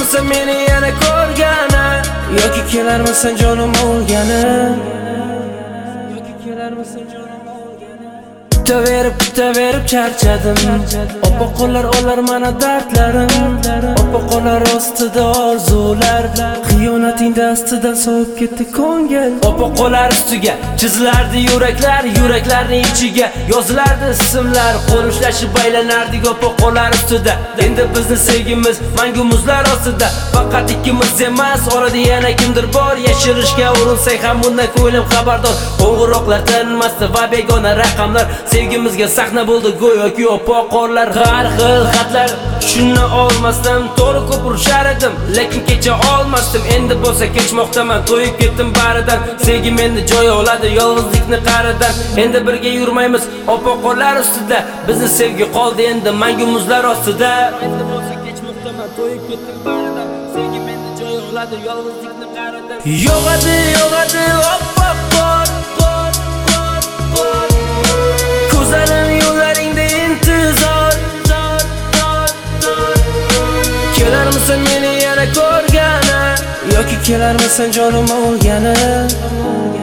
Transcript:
kelarmisan meni yana ko'rgani, yoki kelarmisan jonim olgani, yoki kelarmisan jonim olgani. Kutaverib charchadim, oppoq qo'llar olar mana dardlarim, oppoq qo'llar ostida orzular, xiyonating dastidan sovib ketdi ko'ngil. Oppoq qo'llar ustiga chizilardi yuraklar, yuraklarning ichiga yozilardi ismlar, qo'l ushlashib aylanardik oppoq qo'llar ustida. Endi bizni sevgimiz mangu muzlar ostida, faqat ikkimiz emas, orada yana kimdir bor. Yashirishga urinsak ham bundan ko'nglim xabardor. Qo'ng'iroqlar tinmasdi va begona raqamlar sevgimizga sahna bo'ldi go'yoki oppoq qorlar. Har xil xatlar tushuna olmasdim, to'g'ri ko'p urishar edim, lekin kecha olmasdim. Endi bo'lsa kechmoqdaman, to'yib ketdim baridan. Sevgim endi joy oladi yolg'izlikni qaridan. Endi birga yurmaymiz oppoq qorlar ustida, bizni sevgi qoldi endi mangu muzlar ostida. Endi bo'lsa kechmoqdaman, to'yib ketdim baridan. Sevgim endi joy oladi yolg'izlikni qaridan. Yog'adi oppoq qor, ko'zlarim yo'llaringda intizor. Kelarmisan meni yana ko'rgani, yoki kelarmisan jonim olgani.